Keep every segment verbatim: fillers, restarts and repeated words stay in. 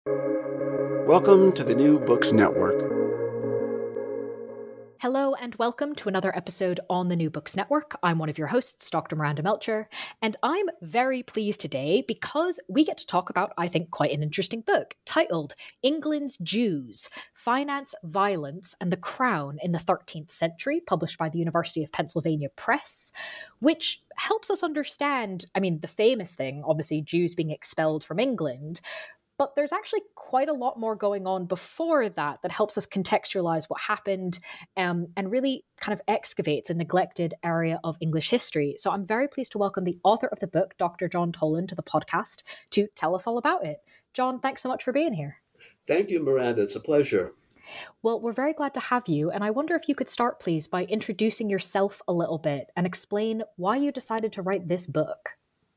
Welcome to the New Books Network. Hello and welcome to another episode on the New Books Network. I'm one of your hosts, Doctor Miranda Melcher, and I'm very pleased today because we get to talk about, I think, quite an interesting book titled England's Jews, Finance, Violence and the Crown in the thirteenth Century, published by the University of Pennsylvania Press, which helps us understand, I mean, the famous thing, obviously, Jews being expelled from England. But there's actually quite a lot more going on before that that helps us contextualize what happened um, and really kind of excavates a neglected area of English history. So I'm very pleased to welcome the author of the book, Doctor John Toland, to the podcast to tell us all about it. John, thanks so much for being here. Thank you, Miranda. It's a pleasure. Well, we're very glad to have you. And I wonder if you could start, please, by introducing yourself a little bit and explain why you decided to write this book.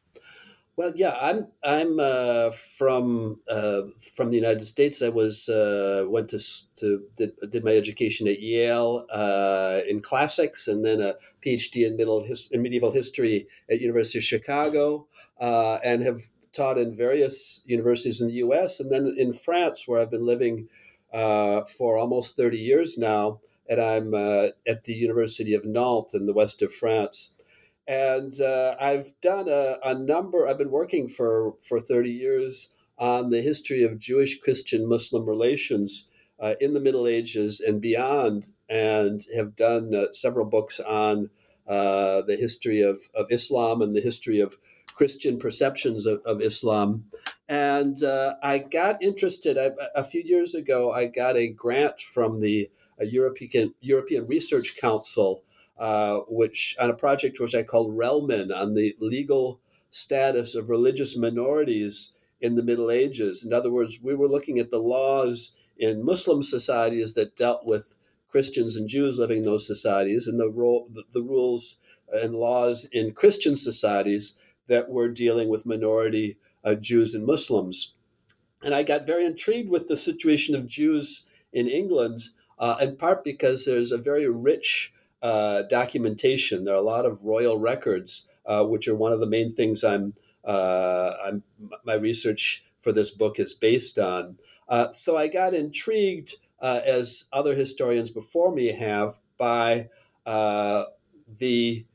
Well, yeah, I'm I'm uh, from uh, from the United States. I was uh, went to to did, did my education at Yale uh, in classics, and then a PhD in middle his, in medieval history at University of Chicago, uh, and have taught in various universities in the U S and then in France, where I've been living uh, for almost thirty years now, and I'm uh, at the University of Nantes in the west of France. And uh, I've done a, a number, I've been working for, for thirty years on the history of Jewish, Christian, Muslim relations uh, in the Middle Ages and beyond, and have done uh, several books on uh, the history of, of Islam and the history of Christian perceptions of, of Islam. And uh, I got interested, I, a few years ago, I got a grant from the uh, European, European Research Council Uh, which on a project which I called Relman, on the legal status of religious minorities in the Middle Ages. In other words, we were looking at the laws in Muslim societies that dealt with Christians and Jews living in those societies, and the, ro- the, the rules and laws in Christian societies that were dealing with minority uh, Jews and Muslims. And I got very intrigued with the situation of Jews in England, uh, in part because there's a very rich Uh, documentation. There are a lot of royal records, uh, which are one of the main things I'm, uh, I'm my research for this book is based on. Uh, so I got intrigued, uh, as other historians before me have, by uh, the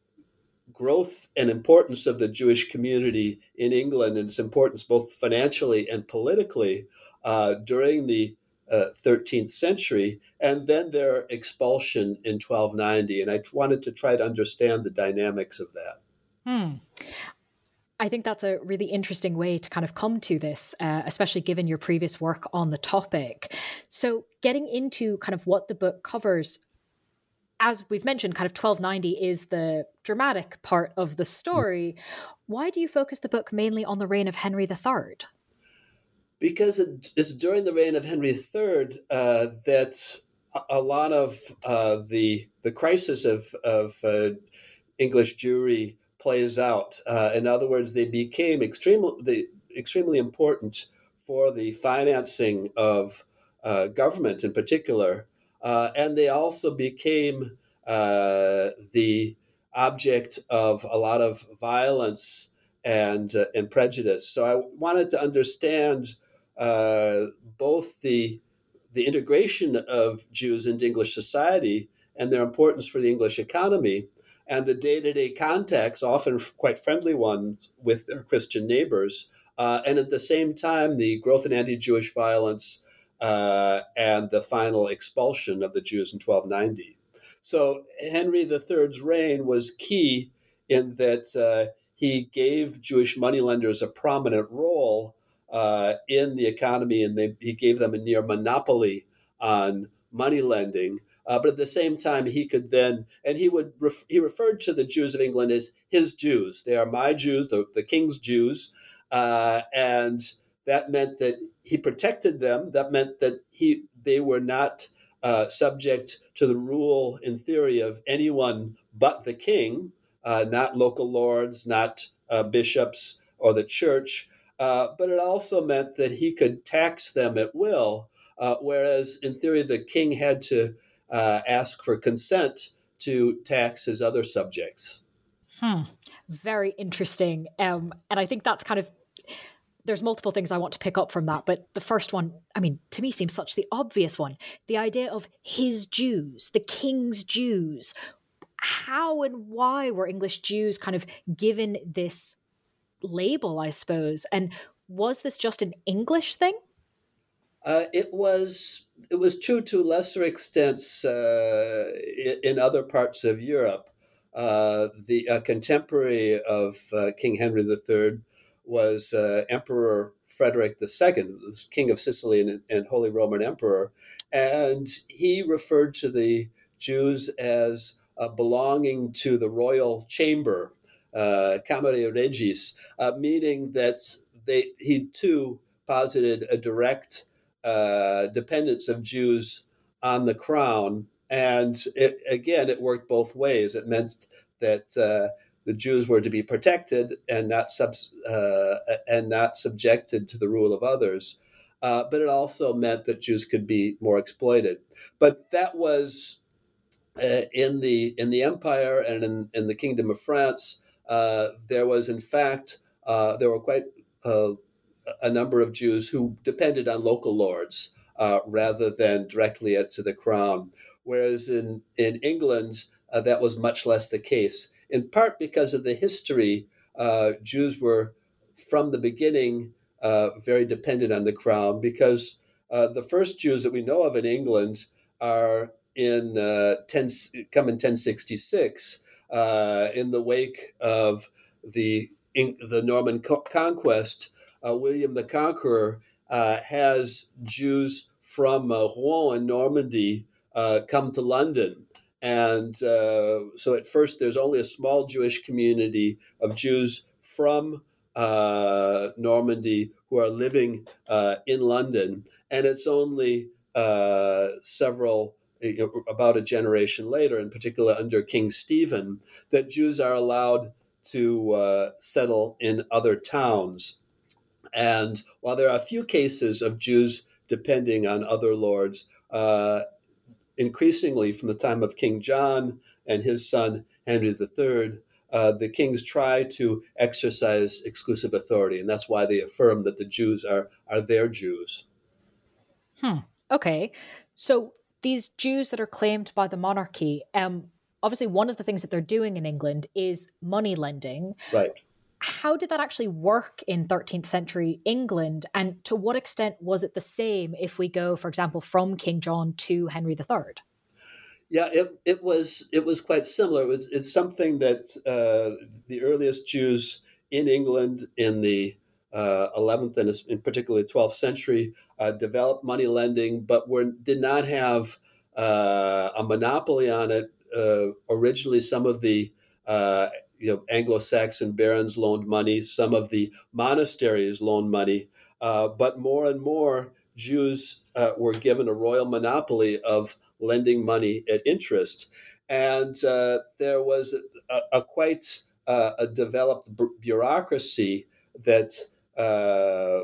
growth and importance of the Jewish community in England and its importance both financially and politically uh, during the uh, thirteenth century, and then their expulsion in twelve ninety. And I wanted to try to understand the dynamics of that. Hmm. I think that's a really interesting way to kind of come to this, uh, especially given your previous work on the topic. So getting into kind of what the book covers, as we've mentioned, kind of twelve ninety is the dramatic part of the story. Why do you focus the book mainly on the reign of Henry the Third? Because it's during the reign of Henry the Third uh, that a lot of uh, the the crisis of, of uh, English Jewry plays out. Uh, in other words, they became extremely, extremely important for the financing of uh, government in particular. Uh, and they also became uh, the object of a lot of violence and, uh, and prejudice. So I wanted to understand uh, both the, the integration of Jews into English society and their importance for the English economy, and the day-to-day contacts, often quite friendly ones, with their Christian neighbors. Uh, and at the same time, the growth in anti-Jewish violence uh, and the final expulsion of the Jews in twelve ninety. So Henry the Third's reign was key in that uh, he gave Jewish moneylenders a prominent role uh, in the economy, and they, he gave them a near monopoly on money lending. Uh, but at the same time, he could then, and he would, ref, he referred to the Jews of England as his Jews. They are my Jews, the, the king's Jews. Uh, and that meant that he protected them. That meant that he, they were not uh, subject to the rule, in theory, of anyone but the king, uh, not local lords, not uh, bishops or the church. Uh, but it also meant that he could tax them at will, uh, whereas in theory, the king had to Uh, ask for consent to tax his other subjects. Hmm. Very interesting. Um, and I think that's kind of, there's multiple things I want to pick up from that, but the first one, I mean, to me seems such the obvious one. The idea of his Jews, the king's Jews. How and why were English Jews kind of given this label, I suppose? And was this just an English thing? Uh, it was it was true to lesser extents uh, in, in other parts of Europe. Uh, the uh, contemporary of uh, King Henry the Third was uh, Emperor Frederick the Second, was King of Sicily and, and Holy Roman Emperor, and he referred to the Jews as uh, belonging to the royal chamber, uh, Camere Regis, uh, meaning that they he too posited a direct uh, dependence of Jews on the crown. And it, again, it worked both ways. It meant that uh, the Jews were to be protected and not sub, uh, and not subjected to the rule of others. Uh, but it also meant that Jews could be more exploited. But that was uh, in the in the empire and in, in the Kingdom of France. Uh, there was, in fact, uh, there were quite uh, a number of Jews who depended on local lords uh, rather than directly to the crown. Whereas in, in England, uh, that was much less the case, in part because of the history. Uh, Jews were, from the beginning, uh, very dependent on the crown, because uh, the first Jews that we know of in England are in uh, ten, come in ten sixty-six, uh, in the wake of the, in, the Norman co- conquest. Uh, William the Conqueror uh, has Jews from uh, Rouen in Normandy uh, come to London. And uh, so at first there's only a small Jewish community of Jews from uh, Normandy who are living uh, in London. And it's only uh, several, you know, about a generation later, in particular under King Stephen, that Jews are allowed to uh, settle in other towns. And while there are a few cases of Jews depending on other lords, uh, increasingly from the time of King John and his son Henry the Third, uh, the kings try to exercise exclusive authority, and that's why they affirm that the Jews are are their Jews. Hmm. Okay. So these Jews that are claimed by the monarchy, um, obviously one of the things that they're doing in England is money lending. Right. How did that actually work in thirteenth century England? And to what extent was it the same if we go, for example, from King John to Henry the Third? Yeah, it, it was it was quite similar. It was, it's something that uh, the earliest Jews in England in the uh, eleventh and in particularly twelfth century uh, developed money lending, but were did not have uh, a monopoly on it. Uh, originally, some of the uh, you know Anglo-Saxon barons loaned money, some of the monasteries loaned money, uh, but more and more Jews uh, were given a royal monopoly of lending money at interest. And uh, there was a, a quite uh, a developed b- bureaucracy that uh,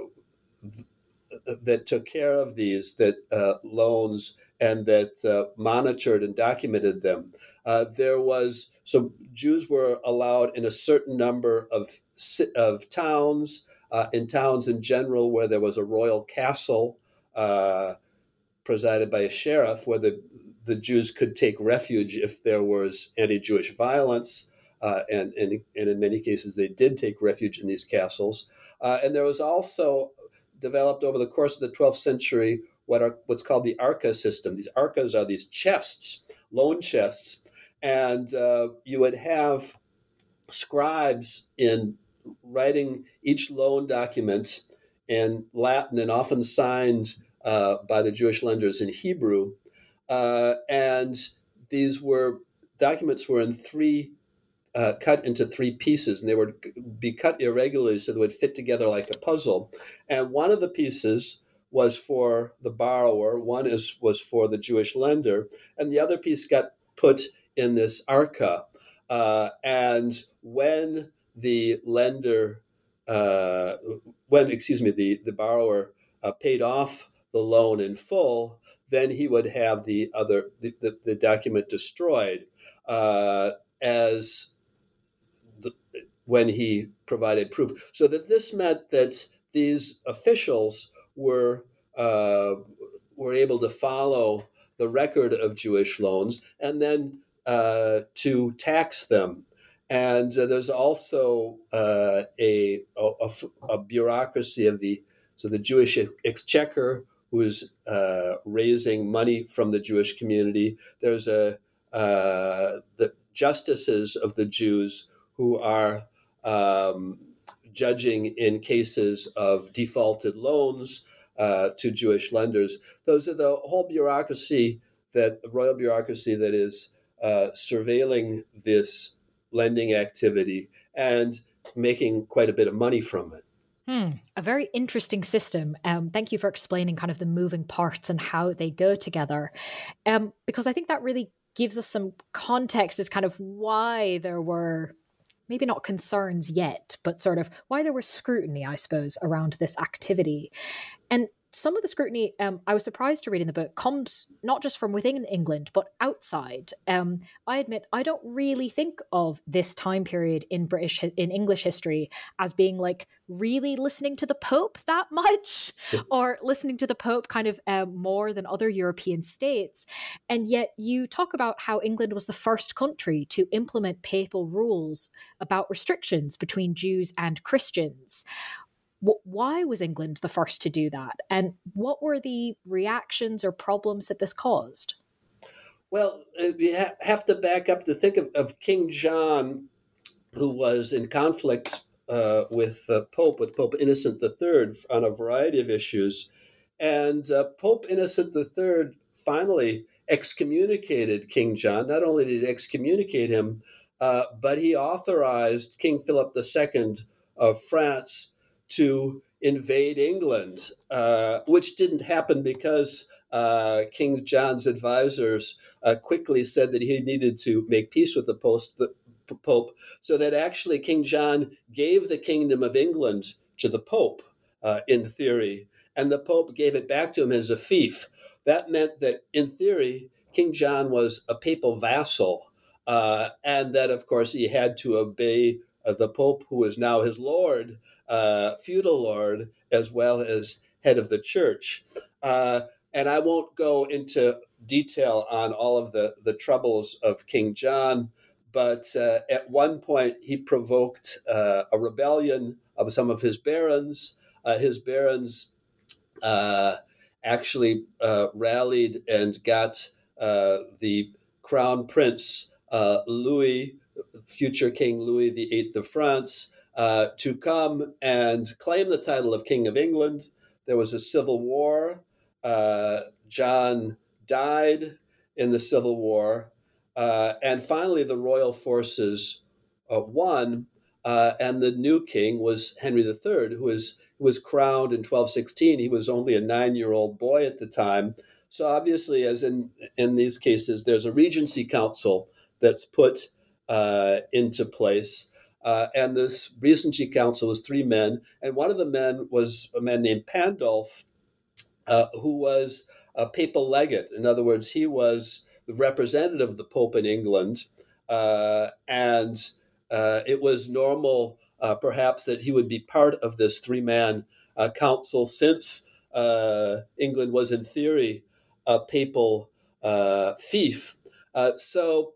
that took care of these that uh, loans and that uh, monitored and documented them. Uh, there was so Jews were allowed in a certain number of of towns, uh, in towns in general where there was a royal castle uh, presided by a sheriff, where the the Jews could take refuge if there was anti-Jewish violence, uh, and, and and in many cases they did take refuge in these castles. Uh, and there was also developed over the course of the twelfth century what are what's called the arca system. These arcas are these chests, loan chests, and uh, you would have scribes in writing each loan document in Latin and often signed uh, by the Jewish lenders in Hebrew. Uh, and these were documents were in three, uh, cut into three pieces, and they would be cut irregularly so they would fit together like a puzzle. And one of the pieces was for the borrower, one is was for the Jewish lender, and the other piece got put in this arca. Uh, and when the lender, uh, when excuse me, the the borrower uh, paid off the loan in full, then he would have the other the, the, the document destroyed uh, as the, when he provided proof. So that this meant that these officials were uh, were able to follow the record of Jewish loans and then uh, to tax them. And uh, there's also uh, a, a, a bureaucracy of the so the Jewish exchequer, who is uh, raising money from the Jewish community. There's a uh, the justices of the Jews who are um, judging in cases of defaulted loans uh, to Jewish lenders. Those are the whole bureaucracy, that the royal bureaucracy that is uh, surveilling this lending activity and making quite a bit of money from it. Hmm, a very interesting system. Um, thank you for explaining kind of the moving parts and how they go together, um, because I think that really gives us some context as kind of why there were maybe not concerns yet, but sort of why there was scrutiny, I suppose, around this activity. And some of the scrutiny, um, I was surprised to read in the book, comes not just from within England, but outside. Um, I admit, I don't really think of this time period in British, in English history as being like really listening to the Pope that much, or listening to the Pope kind of uh, more than other European states. And yet you talk about how England was the first country to implement papal rules about restrictions between Jews and Christians. Why was England the first to do that? And what were the reactions or problems that this caused? Well, we ha- have to back up to think of, of King John, who was in conflict uh, with the Pope, with Pope Innocent the Third on a variety of issues. And uh, Pope Innocent the Third finally excommunicated King John. Not only did he excommunicate him, uh, but he authorized King Philip the Second of France to invade England, uh, which didn't happen because uh, King John's advisors uh, quickly said that he needed to make peace with the, post, the Pope, so that actually King John gave the Kingdom of England to the Pope, uh, in theory, and the Pope gave it back to him as a fief. That meant that, in theory, King John was a papal vassal, uh, and that, of course, he had to obey uh, the Pope, who is now his lord, Uh, feudal lord, as well as head of the church. Uh, and I won't go into detail on all of the, the troubles of King John, but uh, at one point he provoked uh, a rebellion of some of his barons. Uh, his barons uh, actually uh, rallied and got uh, the crown prince, uh, Louis, future King Louis the Eighth of France, Uh, to come and claim the title of King of England. There was a civil war. Uh, John died in the Civil War. Uh, and finally, the royal forces uh, won. Uh, and the new king was Henry the Third, who was, who was crowned in twelve sixteen. He was only a nine-year-old boy at the time. So obviously, as in, in these cases, there's a regency council that's put uh, into place. Uh, and this Regency Council was three men, and one of the men was a man named Pandulf, uh, who was a papal legate. In other words, he was the representative of the Pope in England, uh, and uh, it was normal, uh, perhaps, that he would be part of this three-man uh, council, since uh, England was, in theory, a papal uh, fief. Uh, so.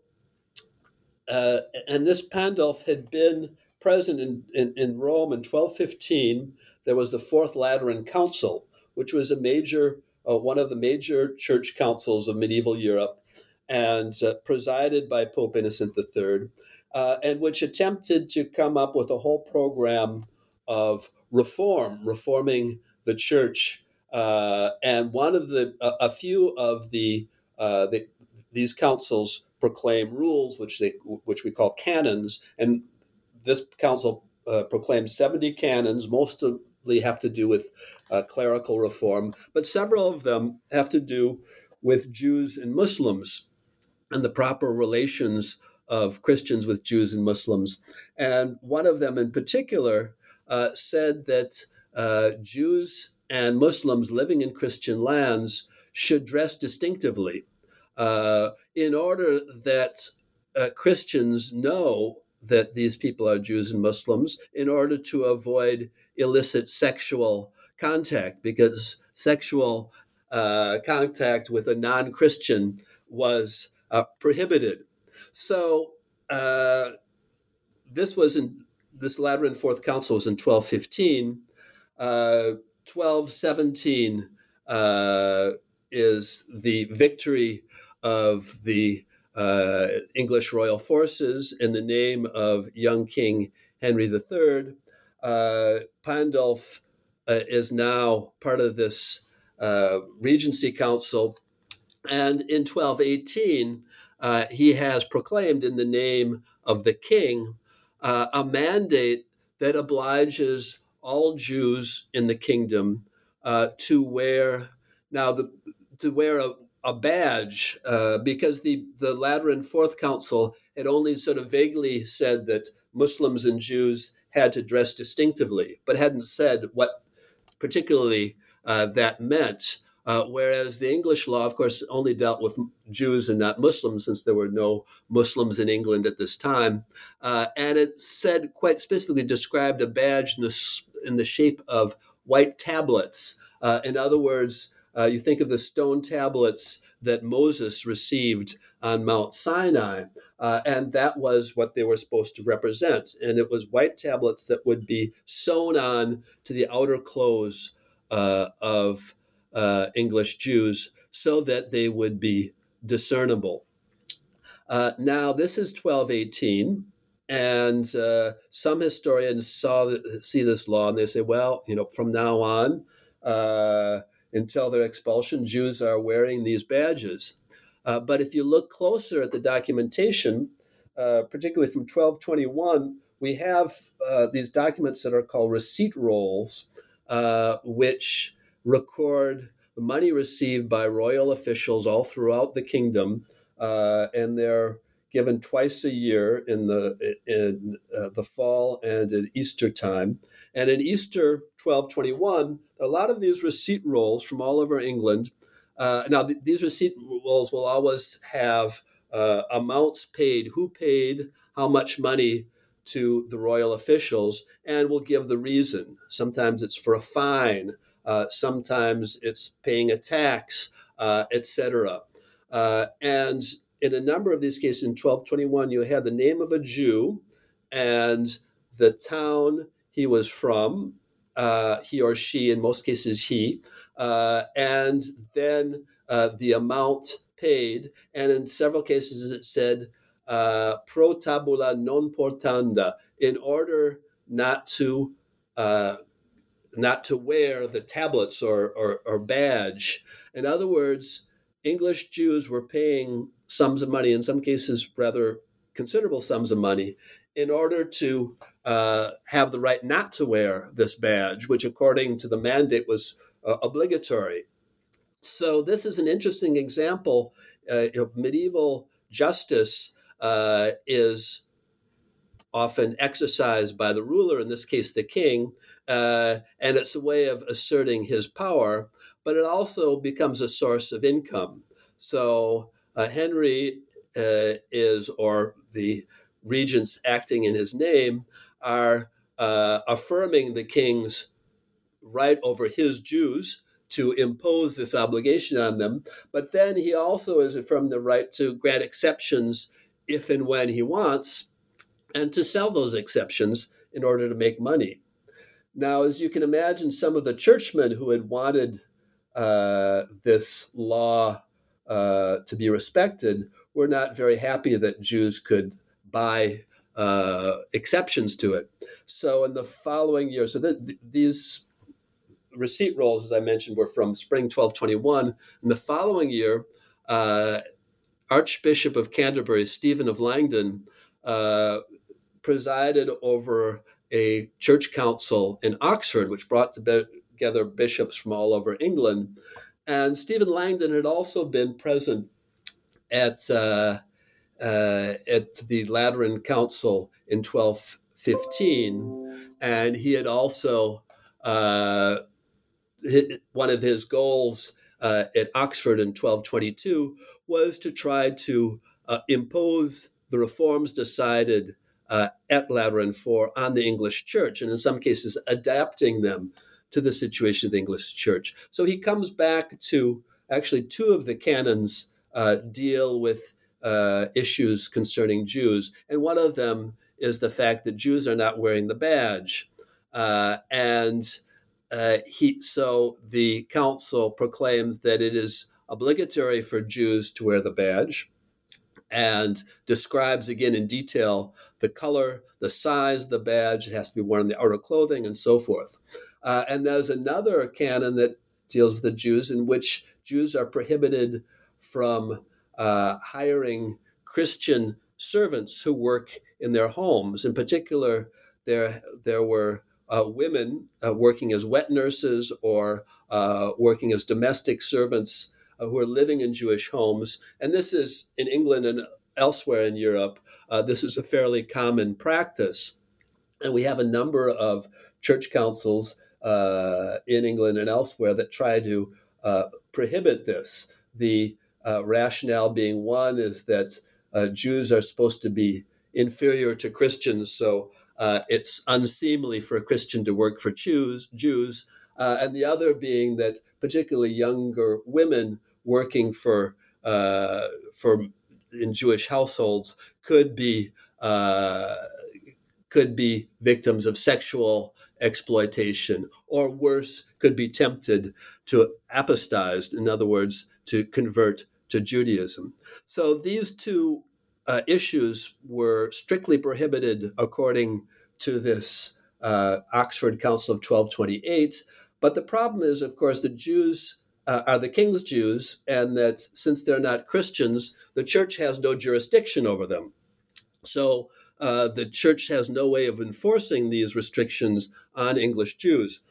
Uh, and this Pandulf had been present in, in, in Rome in twelve fifteen. There was the Fourth Lateran Council, which was a major, uh, one of the major church councils of medieval Europe, and uh, presided by Pope Innocent the Third, uh, and which attempted to come up with a whole program of reform, reforming the church. Uh, and one of the, a, a few of the, uh, the these councils proclaim rules, which they which we call canons, and this council uh, proclaims seventy canons. Mostly have to do with uh, clerical reform, but several of them have to do with Jews and Muslims and the proper relations of Christians with Jews and Muslims. And one of them in particular uh, said that uh, Jews and Muslims living in Christian lands should dress distinctively, Uh, in order that uh, Christians know that these people are Jews and Muslims, in order to avoid illicit sexual contact, because sexual uh, contact with a non-Christian was uh, prohibited. So uh, this was in this Lateran Fourth Council was in twelve fifteen. Uh, twelve seventeen uh, is the victory of the uh, English royal forces in the name of young King Henry the Third. Uh, Pandulf uh, is now part of this uh, Regency Council, and in twelve eighteen, uh, he has proclaimed in the name of the king uh, a mandate that obliges all Jews in the kingdom uh, to wear now the to wear a, a badge uh, because the the Lateran Fourth Council had only sort of vaguely said that Muslims and Jews had to dress distinctively, but hadn't said what particularly uh, that meant. Uh, whereas the English law, of course, only dealt with Jews and not Muslims, since there were no Muslims in England at this time. Uh, and it said, quite specifically described a badge in the, in the shape of white tablets. Uh, in other words, uh, you think of the stone tablets that Moses received on Mount Sinai, uh, and that was what they were supposed to represent. And it was white tablets that would be sewn on to the outer clothes uh, of Uh, English Jews so that they would be discernible. Uh, now, this is twelve eighteen, and uh, some historians saw see this law and they say, well, you know, from now on, uh, until their expulsion, Jews are wearing these badges. Uh, but if you look closer at the documentation, uh, particularly from twelve twenty-one, we have uh, these documents that are called receipt rolls, uh, which record the money received by royal officials all throughout the kingdom, uh, and they're given twice a year in the in uh, the fall and at Easter time. And in Easter twelve twenty-one, a lot of these receipt rolls from all over England. Uh, now, th- these receipt rolls will always have uh, amounts paid, who paid how much money to the royal officials, and will give the reason. Sometimes it's for a fine. Uh, sometimes it's paying a tax, uh, et cetera. Uh, and in a number of these cases, in twelve twenty-one, you had the name of a Jew and the town he was from, uh, he or she, in most cases he, uh, and then uh, the amount paid. And in several cases, it said, uh, pro tabula non portanda, in order not to uh, not to wear the tablets or, or, or badge. In other words, English Jews were paying sums of money, in some cases rather considerable sums of money, in order to uh, have the right not to wear this badge, which according to the mandate was uh, obligatory. So this is an interesting example uh, of medieval justice uh, is often exercised by the ruler, in this case the king, uh, and it's a way of asserting his power, but it also becomes a source of income. So uh, Henry uh, is, or the regents acting in his name, are uh, affirming the king's right over his Jews to impose this obligation on them, but then he also is affirming the right to grant exceptions if and when he wants, and to sell those exceptions in order to make money. Now, as you can imagine, some of the churchmen who had wanted uh, this law uh, to be respected were not very happy that Jews could buy uh, exceptions to it. So in the following year, so th- th- these receipt rolls, as I mentioned, were from spring twelve twenty-one. In the following year, uh, Archbishop of Canterbury, Stephen of Langdon, uh, presided over a church council in Oxford, which brought together bishops from all over England. And Stephen Langdon had also been present at uh, uh, at the Lateran Council in twelve fifteen, and he had also uh, hit, one of his goals uh, at Oxford in twelve twenty-two was to try to uh, impose the reforms decided uh, at Lateran for on the English church, and in some cases adapting them to the situation of the English church. So he comes back to actually two of the canons uh, deal with uh, issues concerning Jews, and one of them is the fact that Jews are not wearing the badge. Uh, and uh, he, so the council proclaims that it is obligatory for Jews to wear the badge, and describes again in detail the color, the size of the badge. It has to be worn in the outer clothing and so forth. Uh, and there's another canon that deals with the Jews in which Jews are prohibited from uh, hiring Christian servants who work in their homes. In particular, there, there were uh, women uh, working as wet nurses or uh, working as domestic servants uh, who are living in Jewish homes. And this is in England and elsewhere in Europe. Uh, this is a fairly common practice. And we have a number of church councils uh, in England and elsewhere that try to uh, prohibit this. The uh, rationale being one is that uh, Jews are supposed to be inferior to Christians, so uh, it's unseemly for a Christian to work for Jews. Jews, uh, and the other being that particularly younger women working for uh, for in Jewish households could be uh, could be victims of sexual exploitation, or worse, could be tempted to apostatize, in other words, to convert to Judaism. So these two uh, issues were strictly prohibited according to this uh, Oxford Council of twelve twenty-eight. But the problem is, of course, the Jews uh, are the king's Jews, and that since they're not Christians, the church has no jurisdiction over them. So uh, the church has no way of enforcing these restrictions on English Jews.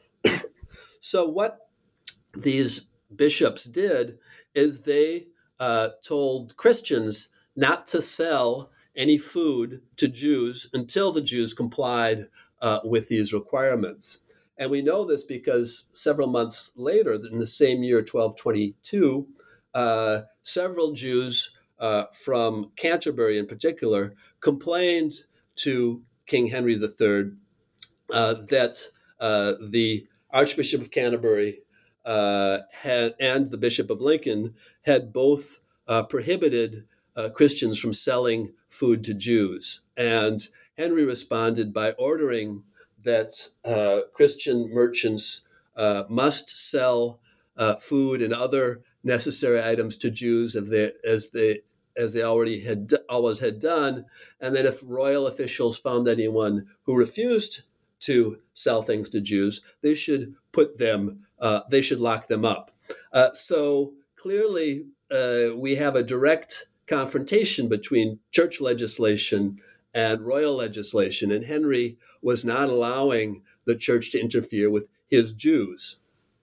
So what these bishops did is they uh, told Christians not to sell any food to Jews until the Jews complied uh, with these requirements. And we know this because several months later, in the same year, twelve twenty-two, uh, several Jews uh, from Canterbury in particular complained to King Henry the Third uh, that uh, the Archbishop of Canterbury uh, had, and the Bishop of Lincoln had both uh, prohibited uh, Christians from selling food to Jews. And Henry responded by ordering that uh, Christian merchants uh, must sell uh, food and other necessary items to Jews as they, as they as they already had always had done, and that if royal officials found anyone who refused to sell things to Jews, they should put them, uh, they should lock them up. Uh, so clearly, uh, we have a direct confrontation between church legislation and royal legislation, and Henry was not allowing the church to interfere with his Jews.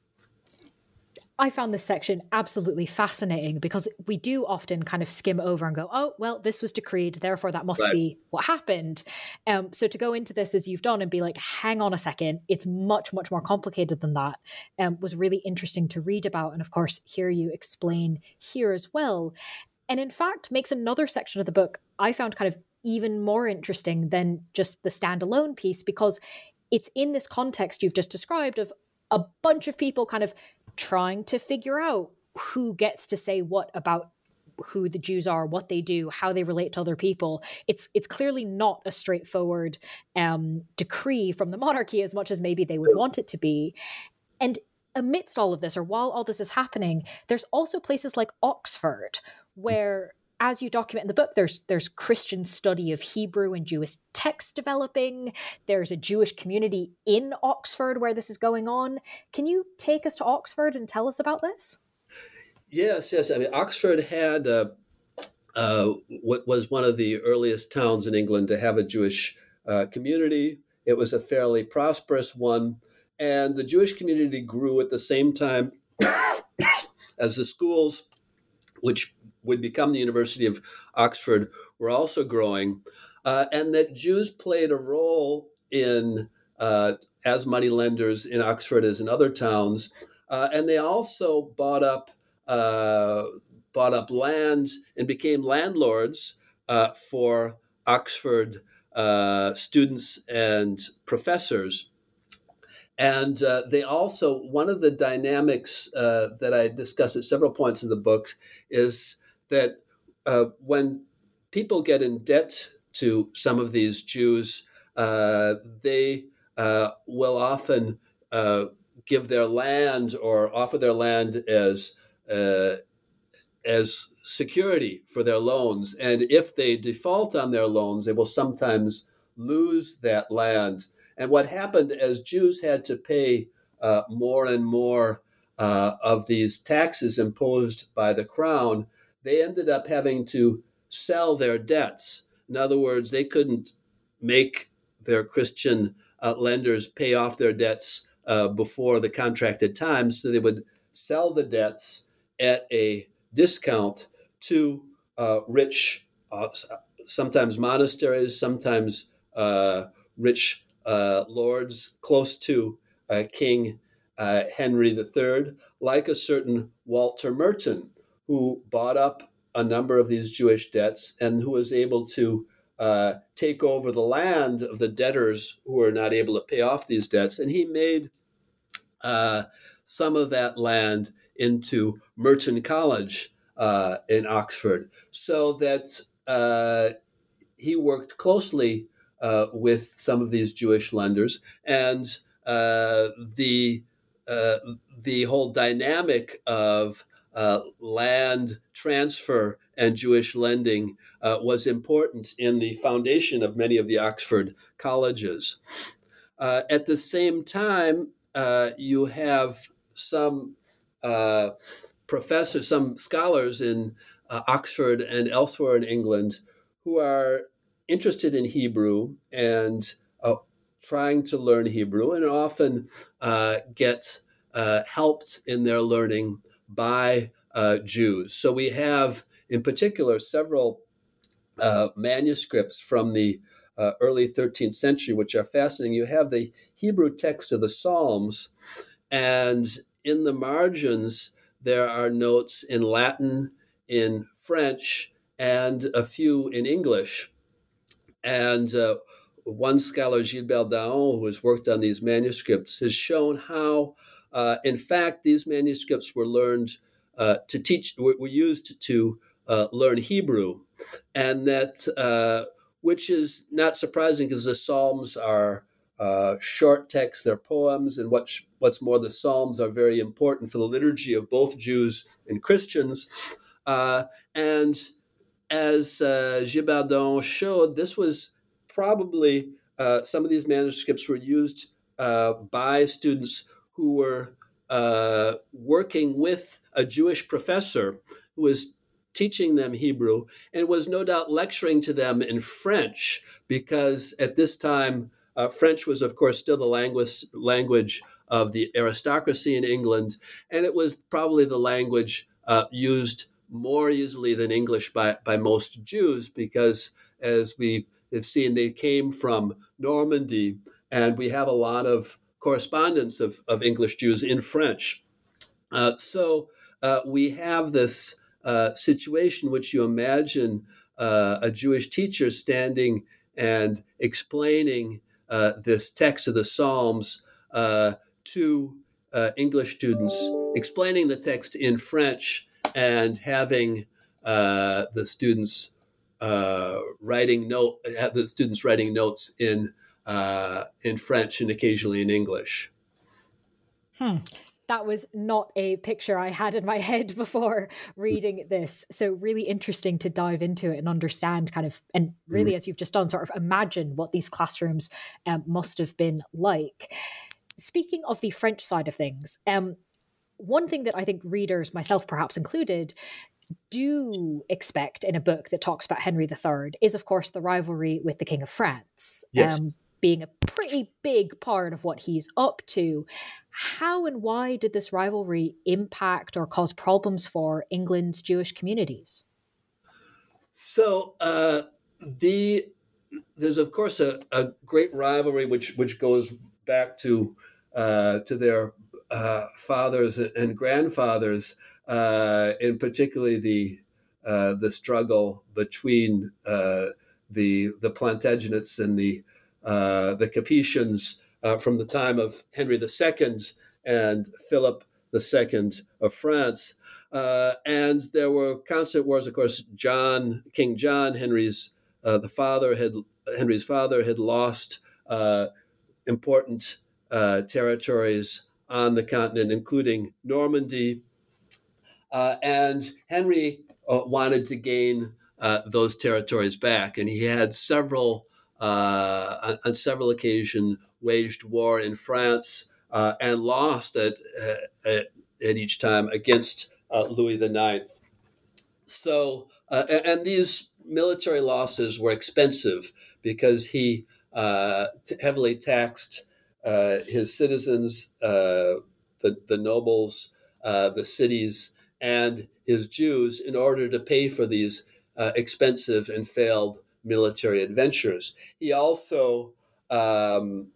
I found this section absolutely fascinating because we do often kind of skim over and go, oh, well, this was decreed, therefore that must right. be what happened. Um, so to go into this as you've done and be like, hang on a second, it's much, much more complicated than that, um, was really interesting to read about. And of course, hear you explain here as well. And in fact, makes another section of the book I found kind of even more interesting than just the standalone piece, because it's in this context you've just described of a bunch of people kind of trying to figure out who gets to say what about who the Jews are, what they do, how they relate to other people. It's it's clearly not a straightforward um, decree from the monarchy as much as maybe they would want it to be. And amidst all of this, or while all this is happening, there's also places like Oxford where, as you document in the book, there's there's Christian study of Hebrew and Jewish texts developing. There's a Jewish community in Oxford where this is going on. Can you take us to Oxford and tell us about this? Yes, yes. I mean, Oxford had uh, uh, what was one of the earliest towns in England to have a Jewish uh, community. It was a fairly prosperous one, and the Jewish community grew at the same time as the schools, which would become the University of Oxford, were also growing, uh, and that Jews played a role in uh, as moneylenders in Oxford as in other towns, uh, and they also bought up uh, bought up land and became landlords uh, for Oxford uh, students and professors. And uh, they also, one of the dynamics uh, that I discuss at several points in the book is that uh, when people get in debt to some of these Jews, uh, they uh, will often uh, give their land or offer their land as uh, as security for their loans. And if they default on their loans, they will sometimes lose that land. And what happened as Jews had to pay uh, more and more uh, of these taxes imposed by the crown, they ended up having to sell their debts. In other words, they couldn't make their Christian uh, lenders pay off their debts uh, before the contracted time, so they would sell the debts at a discount to uh, rich, uh, sometimes monasteries, sometimes uh, rich uh, lords close to uh, King uh, Henry the Third, like a certain Walter Merton, who bought up a number of these Jewish debts and who was able to uh, take over the land of the debtors who were not able to pay off these debts. And he made uh, some of that land into Merton College uh, in Oxford, so that uh, he worked closely uh, with some of these Jewish lenders, and uh, the uh, the whole dynamic of uh, land transfer and Jewish lending uh, was important in the foundation of many of the Oxford colleges. Uh, at the same time, uh, you have some uh, professors, some scholars in uh, Oxford and elsewhere in England who are interested in Hebrew and uh, trying to learn Hebrew, and often uh, get uh, helped in their learning by uh, Jews. So we have, in particular, several uh, manuscripts from the uh, early thirteenth century, which are fascinating. You have the Hebrew text of the Psalms, and in the margins, there are notes in Latin, in French, and a few in English. And uh, one scholar, Gilbert Daon, who has worked on these manuscripts, has shown how, uh, in fact, these manuscripts were learned uh, to teach, were, were used to uh, learn Hebrew, and that, uh, which is not surprising because the Psalms are uh, short texts, they're poems, and what's, what's more, the Psalms are very important for the liturgy of both Jews and Christians. Uh, and as uh, Gilbert Daon showed, this was probably, uh, some of these manuscripts were used uh, by students who were uh, working with a Jewish professor who was teaching them Hebrew and was no doubt lecturing to them in French, because at this time, uh, French was, of course, still the language, language of the aristocracy in England, and it was probably the language uh, used more easily than English by, by most Jews, because as we have seen, they came from Normandy, and we have a lot of correspondence of, of English Jews in French. Uh, so uh, we have this uh, situation which you imagine uh, a Jewish teacher standing and explaining uh, this text of the Psalms uh, to uh, English students, explaining the text in French, and having uh, the students uh, writing note, have the students writing notes in uh, in French and occasionally in English. Hmm. That was not a picture I had in my head before reading this. So really interesting to dive into it and understand kind of, and really, mm-hmm. as you've just done, sort of imagine what these classrooms um, must have been like. Speaking of the French side of things, um, one thing that I think readers, myself perhaps included, do expect in a book that talks about Henry the Third is, of course, the rivalry with the King of France, yes. um, being a pretty big part of what he's up to. How and why did this rivalry impact or cause problems for England's Jewish communities? So uh, the there's, of course, a, a great rivalry which which goes back to uh, to their uh, fathers and grandfathers, uh, in particularly the uh, the struggle between uh, the the Plantagenets and the uh, the Capetians uh, from the time of Henry the Second and Philip the Second of France. Uh, and there were constant wars. Of course, John, King John, Henry's uh, the father had Henry's father had lost uh, important uh, territories on the continent, including Normandy, uh, and Henry uh, wanted to gain uh, those territories back, and he had several uh, on, on several occasions waged war in France uh, and lost at, uh, at at each time against uh, Louis the Ninth. So, uh, and these military losses were expensive because he uh, t- heavily taxed uh, his citizens, uh, the, the nobles, uh, the cities, and his Jews in order to pay for these uh, expensive and failed military adventures. He also um,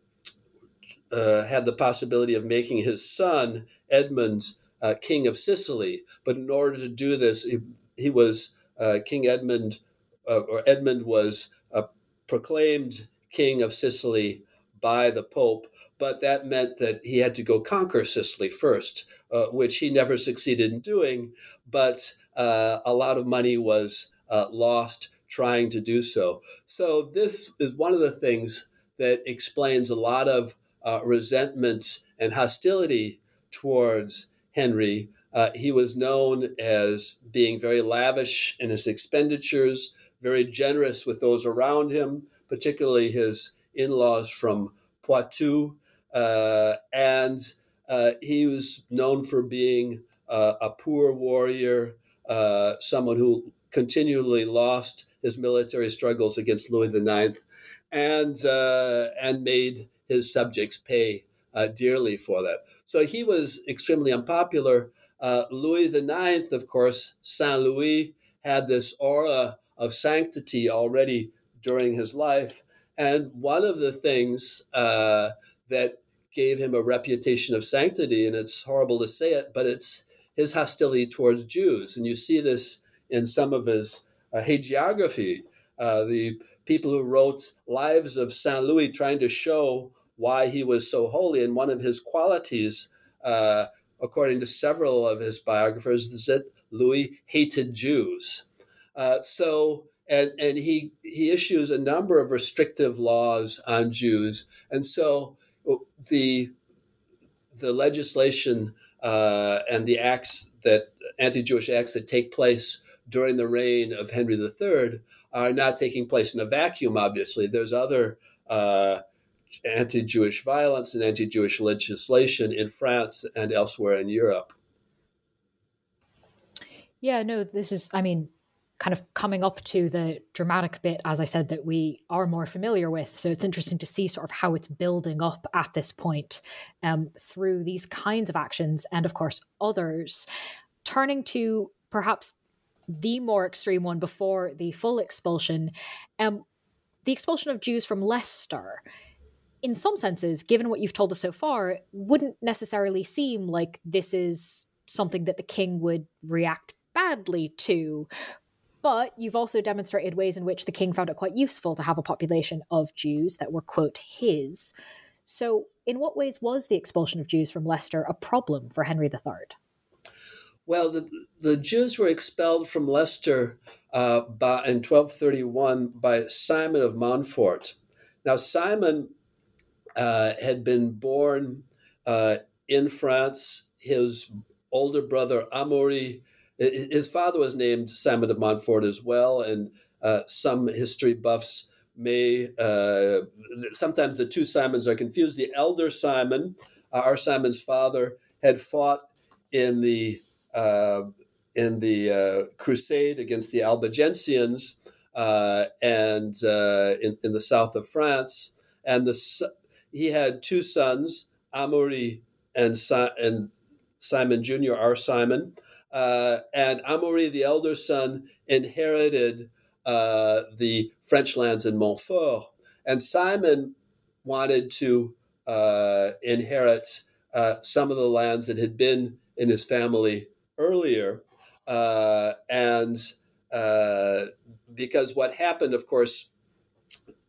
uh, had the possibility of making his son, Edmund, uh, king of Sicily. But in order to do this, he, he was uh, King Edmund, uh, or Edmund was uh, proclaimed king of Sicily by the Pope, but that meant that he had to go conquer Sicily first, uh, which he never succeeded in doing, but uh, a lot of money was uh, lost trying to do so. So this is one of the things that explains a lot of uh, resentment and hostility towards Henry. Uh, he was known as being very lavish in his expenditures, very generous with those around him, particularly his in-laws from Poitou. Uh, and uh, he was known for being uh, a poor warrior, uh, someone who continually lost his military struggles against Louis the Ninth, and uh, and made his subjects pay uh, dearly for that. So he was extremely unpopular. Uh, Louis the Ninth, of course, Saint Louis, had this aura of sanctity already during his life. And one of the things uh, that gave him a reputation of sanctity, and it's horrible to say it, but it's his hostility towards Jews. And you see this in some of his uh, hagiography, uh, the people who wrote lives of Saint Louis trying to show why he was so holy. And one of his qualities, uh, according to several of his biographers, is that Louis hated Jews. Uh, so, and, and he, he issues a number of restrictive laws on Jews. And so the, the legislation uh, and the acts that, anti-Jewish acts that take place during the reign of Henry the Third are not taking place in a vacuum, obviously. There's other uh, anti-Jewish violence and anti-Jewish legislation in France and elsewhere in Europe. Yeah, no, this is, I mean, kind of coming up to the dramatic bit, as I said, that we are more familiar with. So it's interesting to see sort of how it's building up at this point um, through these kinds of actions and, of course, others. Turning to perhaps the more extreme one before the full expulsion, um, the expulsion of Jews from Leicester. In some senses, given what you've told us so far, wouldn't necessarily seem like this is something that the king would react badly to. But you've also demonstrated ways in which the king found it quite useful to have a population of Jews that were, quote, his. So in what ways was the expulsion of Jews from Leicester a problem for Henry the Third? Well, the, the Jews were expelled from Leicester uh, by, in twelve thirty-one by Simon of Montfort. Now, Simon uh, had been born uh, in France. His older brother, Amaury, his father was named Simon of Montfort as well, and uh, some history buffs may, uh, sometimes the two Simons are confused. The elder Simon, uh, our Simon's father, had fought in the uh, in the uh, crusade against the Albigensians uh, and uh, in, in the south of France. And the, he had two sons, Amaury and, and Simon Junior, our Simon. Uh, and Amaury, the elder son, inherited uh, the French lands in Montfort. And Simon wanted to uh, inherit uh, some of the lands that had been in his family earlier. Uh, and uh, because what happened, of course,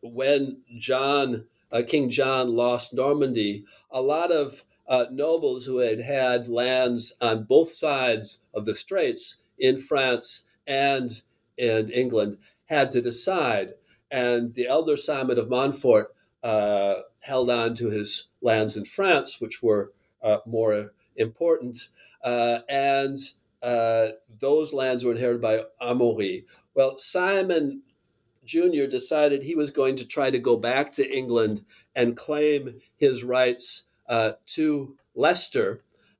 when John, uh, King John lost Normandy, a lot of uh, nobles who had had lands on both sides of the straits in France and in England had to decide. And the elder Simon of Montfort uh, held on to his lands in France, which were uh, more important. Uh, and uh, those lands were inherited by Amaury. Well, Simon Junior decided he was going to try to go back to England and claim his rights uh, to Leicester.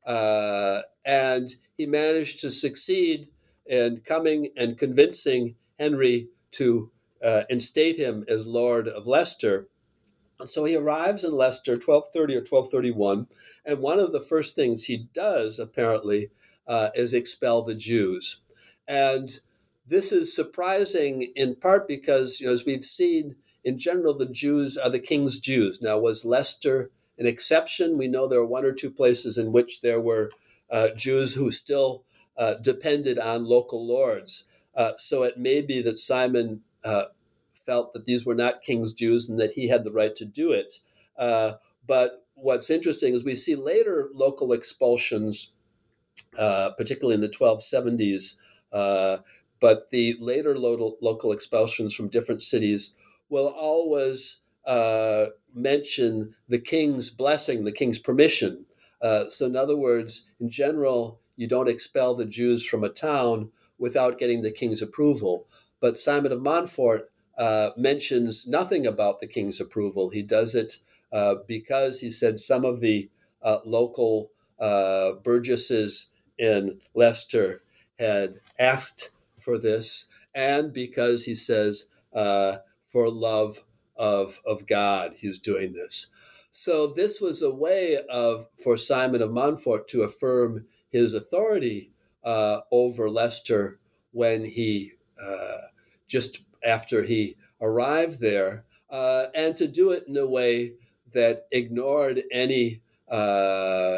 Uh, and he managed to succeed in coming and convincing Henry to uh, instate him as Lord of Leicester. And so he arrives in Leicester twelve thirty or twelve thirty-one, and one of the first things he does, apparently, uh, is expel the Jews. And this is surprising in part because, you know, as we've seen, in general, the Jews are the king's Jews. Now, was Leicester an exception? We know there are one or two places in which there were uh, Jews who still uh, depended on local lords. Uh, so it may be that Simon uh, felt that these were not king's Jews and that he had the right to do it. Uh, but what's interesting is we see later local expulsions, uh, particularly in the twelve seventies, uh, but the later local, local expulsions from different cities will always uh, mention the king's blessing, the king's permission. Uh, so in other words, in general, you don't expel the Jews from a town without getting the king's approval. But Simon of Montfort uh, mentions nothing about the king's approval. He does it uh, because he said some of the uh, local uh, burgesses in Leicester had asked for this, and because he says uh, for love of of God, he's doing this. So this was a way of for Simon of Montfort to affirm his authority uh, over Leicester when he uh, just after he arrived there, uh, and to do it in a way that ignored any uh,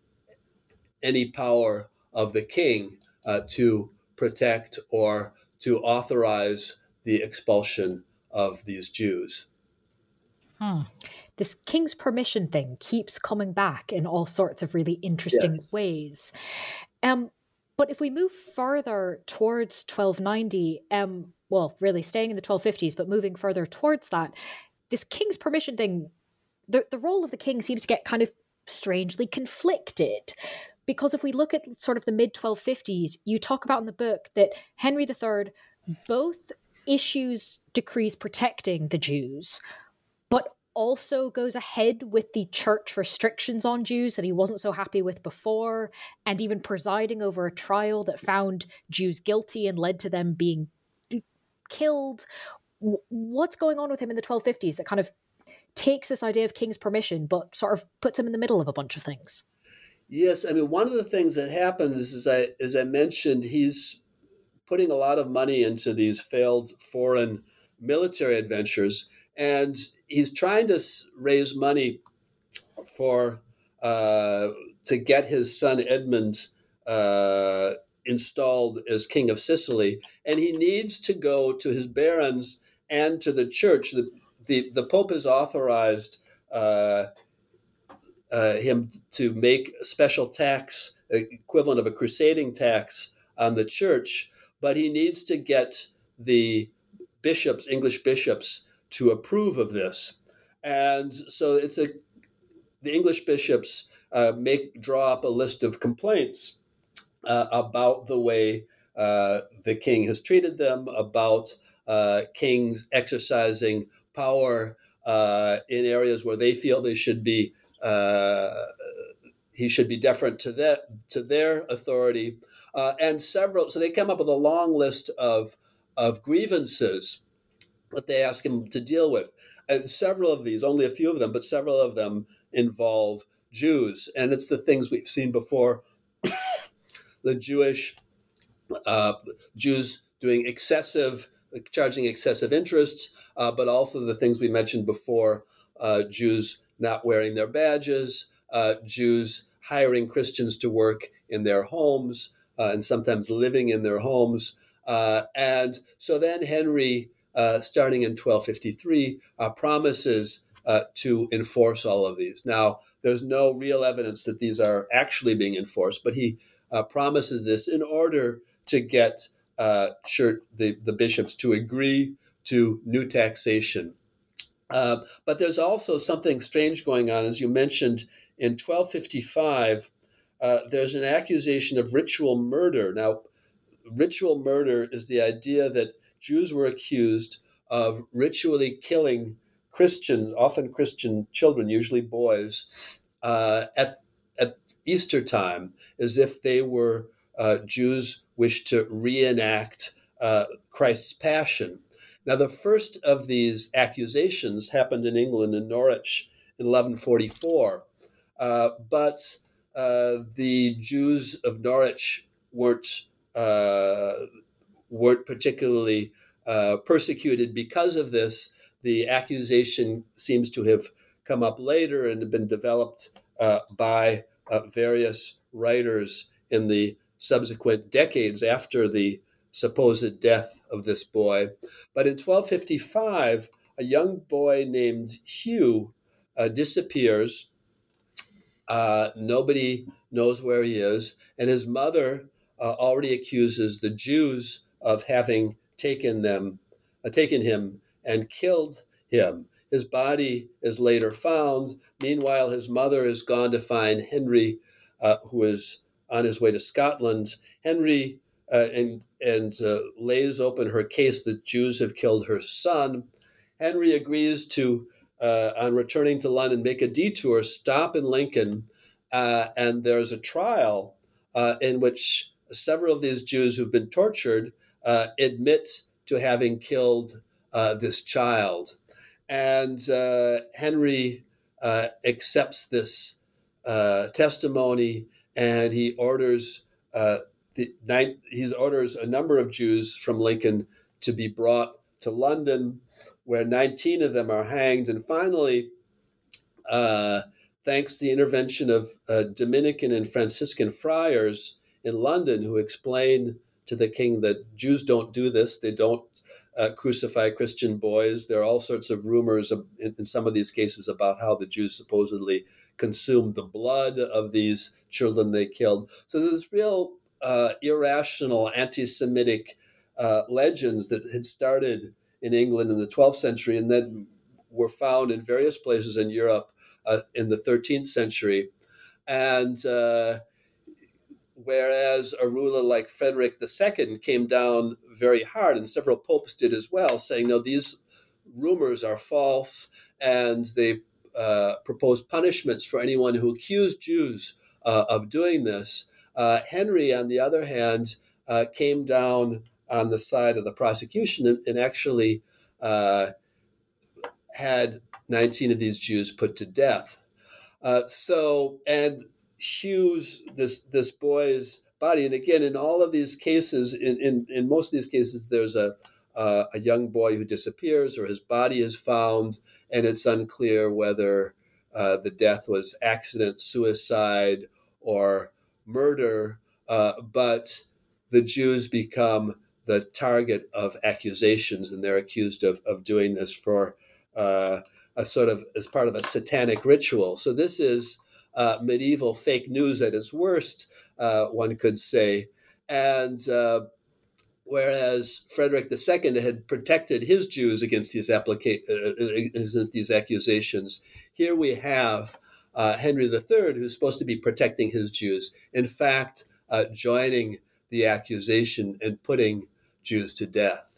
any power of the king uh, to protect or to authorize the expulsion of these Jews. Hmm. This king's permission thing keeps coming back in all sorts of really interesting Yes. ways. Um, but if we move further towards twelve ninety, um, well, really staying in the twelve fifties, but moving further towards that, this king's permission thing, the, the role of the king seems to get kind of strangely conflicted. Because if we look at sort of the mid twelve fifties, you talk about in the book that Henry the Third both issues decrees protecting the Jews, but also goes ahead with the church restrictions on Jews that he wasn't so happy with before, and even presiding over a trial that found Jews guilty and led to them being killed. What's going on with him in the twelve fifties that kind of takes this idea of king's permission, but sort of puts him in the middle of a bunch of things? Yes, I mean, one of the things that happens is, I, as I mentioned, he's putting a lot of money into these failed foreign military adventures, and he's trying to raise money for uh, to get his son Edmund uh, installed as king of Sicily, and he needs to go to his barons and to the church. The the, the Pope has authorized uh, uh, him to make a special tax, equivalent of a crusading tax, on the church, but he needs to get the bishops, English bishops, to approve of this. And so it's a the English bishops uh, make draw up a list of complaints uh, about the way uh, the king has treated them, about uh, kings exercising power uh, in areas where they feel they should be uh, he should be deferent to that to their authority, uh, and several. So they come up with a long list of of grievances that they ask him to deal with, and several of these, only a few of them, but several of them involve Jews, and it's the things we've seen before: the Jewish uh, Jews doing excessive, charging excessive interests, uh, but also the things we mentioned before: uh, Jews not wearing their badges. Uh, Jews hiring Christians to work in their homes uh, and sometimes living in their homes. Uh, and so then Henry uh, starting in twelve fifty-three, uh, promises uh, to enforce all of these. Now, there's no real evidence that these are actually being enforced, but he uh, promises this in order to get uh, church, the, the bishops to agree to new taxation. Uh, but there's also something strange going on. As you mentioned, in twelve fifty-five, uh, there's an accusation of ritual murder. Now, ritual murder is the idea that Jews were accused of ritually killing Christian, often Christian children, usually boys, uh, at at Easter time, as if they were uh, Jews wished to reenact uh, Christ's passion. Now, the first of these accusations happened in England, in Norwich, in eleven forty-four, uh, but uh, the Jews of Norwich weren't uh, weren't particularly uh, persecuted because of this. The accusation seems to have come up later and been developed uh, by uh, various writers in the subsequent decades after the supposed death of this boy. But in twelve fifty-five, a young boy named Hugh uh, disappears. Uh, nobody knows where he is, and his mother uh, already accuses the Jews of having taken them, uh, taken him and killed him. His body is later found. Meanwhile, his mother has gone to find Henry, uh, who is on his way to Scotland. Henry uh, and and uh, lays open her case that Jews have killed her son. Henry agrees to, uh, on returning to London, make a detour, stop in Lincoln, uh, and there's a trial uh, in which several of these Jews who've been tortured uh, admit to having killed uh, this child. And uh, Henry uh, accepts this uh, testimony, and he orders uh, the nine, he orders a number of Jews from Lincoln to be brought to London, where nineteen of them are hanged. And finally, uh, thanks to the intervention of uh, Dominican and Franciscan friars in London, who explain to the king that Jews don't do this, they don't uh, crucify Christian boys. There are all sorts of rumors of, in, in some of these cases about how the Jews supposedly consumed the blood of these children they killed. So there's real uh, irrational anti-Semitic uh, legends that had started in England in the twelfth century and then were found in various places in Europe uh, in the thirteenth century. And uh, whereas a ruler like Frederick the Second came down very hard, and several popes did as well, saying, no, these rumors are false, and they uh, proposed punishments for anyone who accused Jews uh, of doing this. Uh, Henry, on the other hand, uh, came down on the side of the prosecution and, and actually uh, had nineteen of these Jews put to death. Uh, so, and Hugh's, this this boy's body, and again, in all of these cases, in, in, in most of these cases, there's a uh, a young boy who disappears or his body is found, and it's unclear whether uh, the death was accident, suicide, or murder, uh, but the Jews become the target of accusations, and they're accused of, of doing this for uh, a sort of as part of a satanic ritual. So this is uh, medieval fake news at its worst, uh, one could say. And uh, whereas Frederick the Second had protected his Jews against these, applica- uh, against these accusations, here we have uh, Henry the Third, who's supposed to be protecting his Jews, in fact, uh, joining the accusation and putting Jews to death.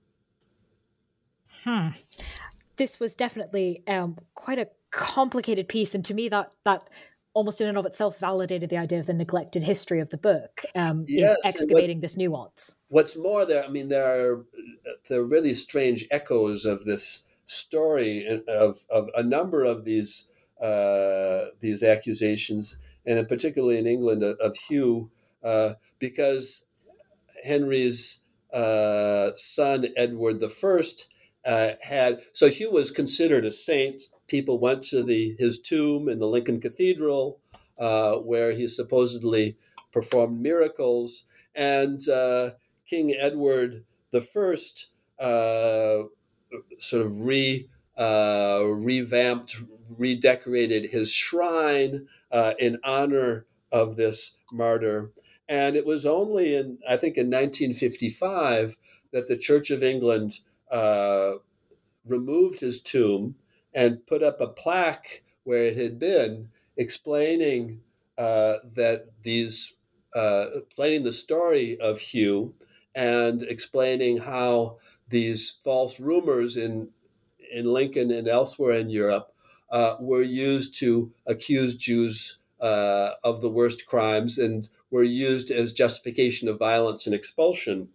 Hmm. This was definitely um, quite a complicated piece, and to me that that almost in and of itself validated the idea of the neglected history of the book, um, yes, is excavating what, this nuance. What's more, there, I mean, there are there are really strange echoes of this story of, of a number of these uh, these accusations, and particularly in England of, of Hugh, uh, because Henry's uh, son Edward the First uh, had so Hugh was considered a saint. People went to the his tomb in the Lincoln Cathedral, uh, where he supposedly performed miracles. And uh, King Edward the First uh, sort of re uh, revamped, redecorated his shrine uh, in honor of this martyr. And it was only in, I think, in nineteen fifty-five that the Church of England uh, removed his tomb and put up a plaque where it had been, explaining uh, that these, uh, explaining the story of Hugh and explaining how these false rumors in in Lincoln and elsewhere in Europe uh, were used to accuse Jews uh, of the worst crimes and were used as justification of violence and expulsion.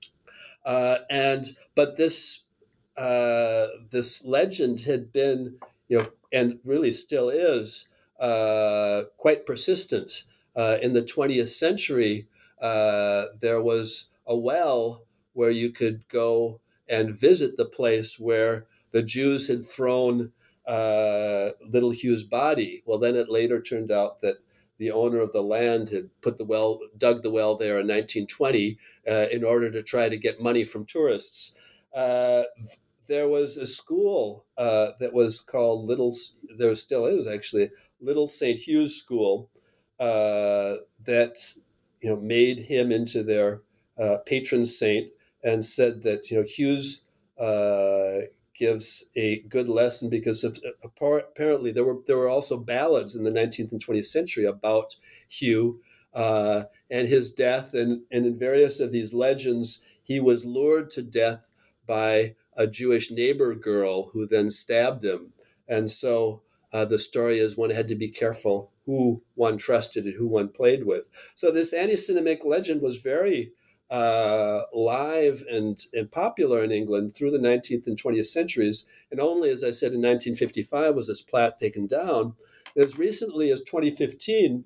Uh, and but this uh, this legend had been, you know, and really still is uh, quite persistent. Uh, in the twentieth century, uh, there was a well where you could go and visit the place where the Jews had thrown uh, little Hugh's body. Well, then it later turned out that the owner of the land had put the well, dug the well there in nineteen twenty uh, in order to try to get money from tourists. Uh, there was a school uh, that was called Little, there still is actually, Little Saint Hugh's School, uh, that, you know, made him into their uh, patron saint, and said that, you know, Hughes uh, gives a good lesson because of, apparently there were there were also ballads in the nineteenth and twentieth century about Hugh uh, and his death, and, and in various of these legends, he was lured to death by a Jewish neighbor girl who then stabbed him. And so uh, the story is one had to be careful who one trusted and who one played with. So this anti-Semitic legend was very uh, live and, and popular in England through the nineteenth and twentieth centuries. And only, as I said, in nineteen fifty-five was this plaque taken down. As recently as twenty fifteen,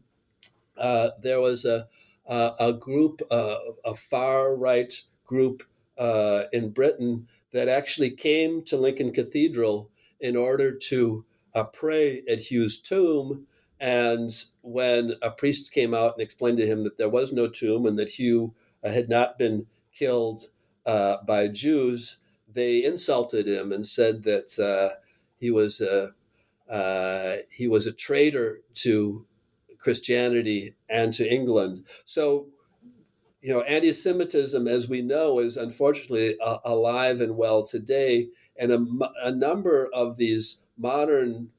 uh, there was a, a, a group, uh, a far-right group uh, in Britain that actually came to Lincoln Cathedral in order to uh, pray at Hugh's tomb. And when a priest came out and explained to him that there was no tomb and that Hugh uh, had not been killed uh, by Jews, they insulted him and said that uh, he was a uh, he was a traitor to Christianity and to England. So, you know, anti-Semitism, as we know, is unfortunately uh, alive and well today. And a, a number of these modern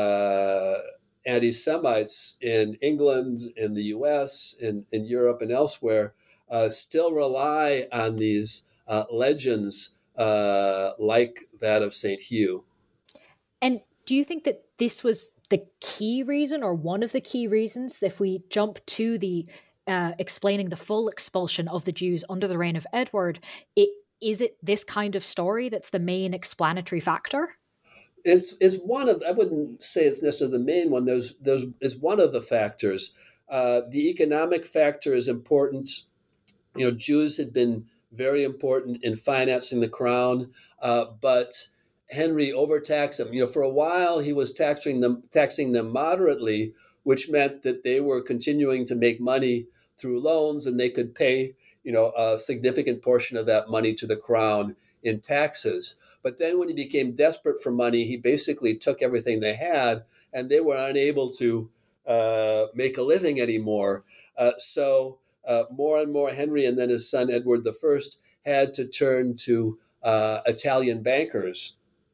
uh, anti-Semites in England, in the U S, in, in Europe, and elsewhere uh, still rely on these uh, legends uh, like that of Saint Hugh. And do you think that this was the key reason, or one of the key reasons, if we jump to the uh, explaining the full expulsion of the Jews under the reign of Edward, it, is it this kind of story that's the main explanatory factor? Is is one of, I wouldn't say it's necessarily the main one. There's there's is one of the factors. Uh, the economic factor is important. You know, Jews had been very important in financing the crown, uh, but Henry overtaxed them. You know, for a while he was taxing them, taxing them moderately, which meant that they were continuing to make money through loans, and they could pay, you know, a significant portion of that money to the crown in taxes. But then when he became desperate for money, he basically took everything they had, and they were unable to uh, make a living anymore. Uh, so uh, more and more Henry, and then his son Edward the First, had to turn to uh, Italian bankers.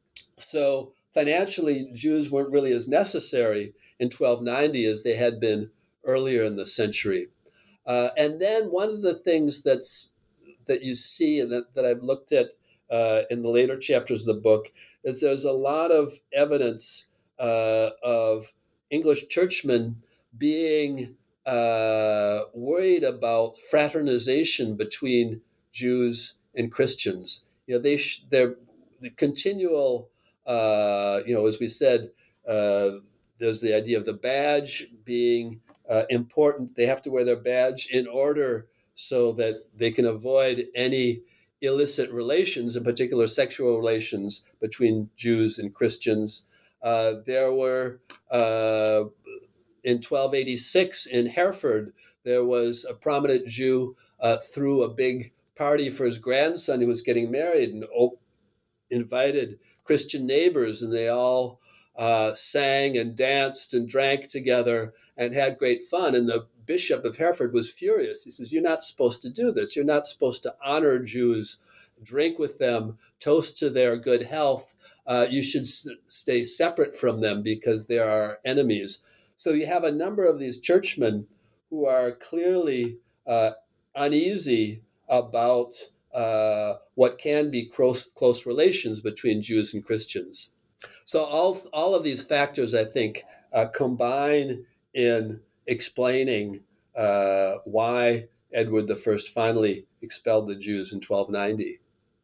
So financially, Jews weren't really as necessary in twelve ninety as they had been earlier in the century. Uh, and then one of the things that's that you see and that, that I've looked at uh, in the later chapters of the book is there's a lot of evidence uh, of English churchmen being uh, worried about fraternization between Jews and Christians. You know, they sh- they're the continual, uh, you know, as we said, uh, there's the idea of the badge being uh, important. They have to wear their badge in order so that they can avoid any illicit relations, in particular sexual relations between Jews and Christians. Uh, there were, uh, in twelve eighty-six in Hereford, there was a prominent Jew uh, threw a big party for his grandson who was getting married and op- invited Christian neighbors, and they all uh, sang and danced and drank together and had great fun. And the Bishop of Hereford was furious. He says, "You're not supposed to do this. You're not supposed to honor Jews, drink with them, toast to their good health. Uh, you should s- stay separate from them because they are our enemies." So you have a number of these churchmen who are clearly uh, uneasy about uh, what can be close, close relations between Jews and Christians. So all, all of these factors, I think, uh, combine in explaining uh, why Edward the First finally expelled the Jews in twelve ninety.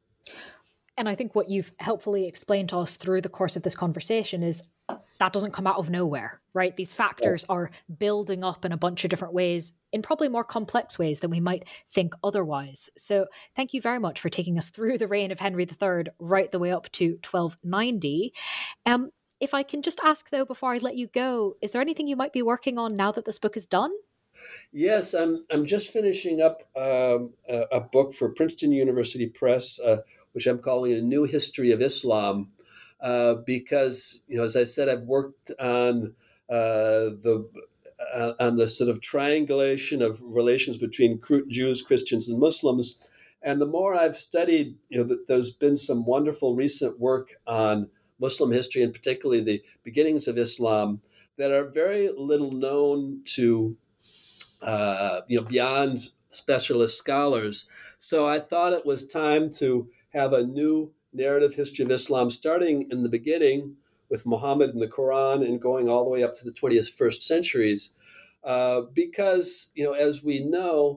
And I think what you've helpfully explained to us through the course of this conversation is that doesn't come out of nowhere, right? These factors are building up in a bunch of different ways, in probably more complex ways than we might think otherwise. So thank you very much for taking us through the reign of Henry the Third right the way up to twelve ninety. Um, if I can just ask, though, before I let you go, is there anything you might be working on now that this book is done? Yes, I'm I'm just finishing up um, a, a book for Princeton University Press, uh, which I'm calling A New History of Islam, uh, because, you know, as I said, I've worked on uh, the uh, on the sort of triangulation of relations between Jews, Christians, and Muslims. And the more I've studied, you know, that there's been some wonderful recent work on Muslim history, and particularly the beginnings of Islam, that are very little known to Uh, you know, beyond specialist scholars. So I thought it was time to have a new narrative history of Islam, starting in the beginning with Muhammad and the Quran and going all the way up to the twenty-first centuries. Uh, because, you know, as we know,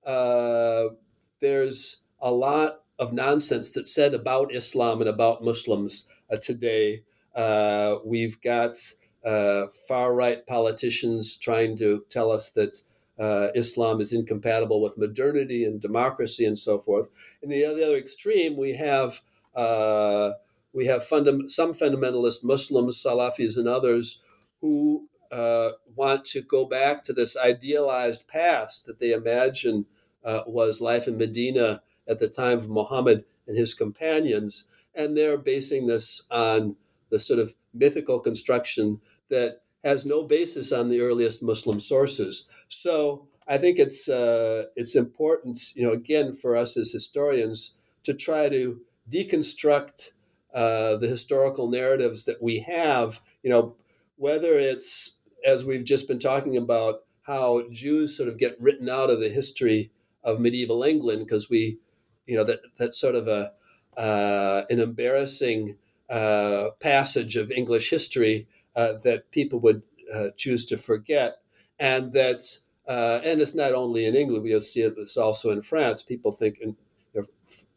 uh, there's a lot of nonsense that's said about Islam and about Muslims uh, today. Uh, we've got uh, far-right politicians trying to tell us that Uh, Islam is incompatible with modernity and democracy and so forth. In the, the other extreme, we have uh, we have fundam- some fundamentalist Muslims, Salafis, and others who uh, want to go back to this idealized past that they imagine uh, was life in Medina at the time of Muhammad and his companions, and they're basing this on the sort of mythical construction that has no basis on the earliest Muslim sources. So I think it's uh, it's important, you know, again, for us as historians to try to deconstruct uh, the historical narratives that we have, you know, whether it's, as we've just been talking about, how Jews sort of get written out of the history of medieval England, because we, you know, that that's sort of a uh, an embarrassing uh, passage of English history Uh, that people would uh, choose to forget, and that uh, and it's not only in England. We'll see it. It's also in France. People think in you know,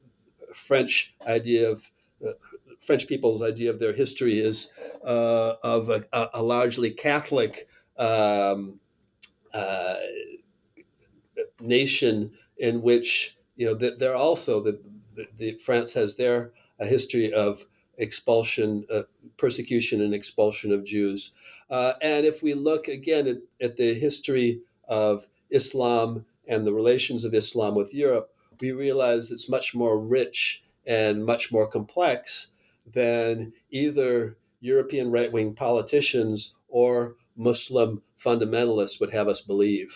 French idea of uh, French people's idea of their history is uh, of a, a largely Catholic um, uh, nation, in which, you know, that they're also the, the, the France has their a history of expulsion, uh, persecution, and expulsion of Jews. Uh, and if we look again at, at the history of Islam and the relations of Islam with Europe, we realize it's much more rich and much more complex than either European right-wing politicians or Muslim fundamentalists would have us believe.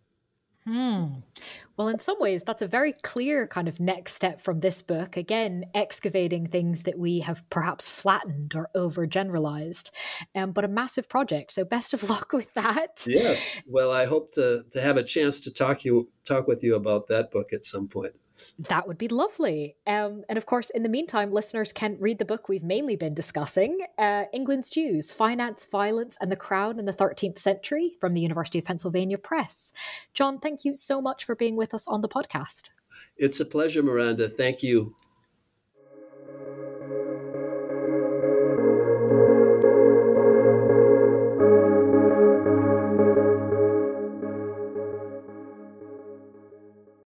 Hmm. Well, in some ways, that's a very clear kind of next step from this book. Again, excavating things that we have perhaps flattened or overgeneralized, um, but a massive project. So best of luck with that. Yes. Well, I hope to, to have a chance to talk you talk with you about that book at some point. That would be lovely. Um, and of course, in the meantime, listeners can read the book we've mainly been discussing, uh, England's Jews, Finance, Violence, and the Crown in the thirteenth Century from the University of Pennsylvania Press. John, thank you so much for being with us on the podcast. It's a pleasure, Miranda. Thank you.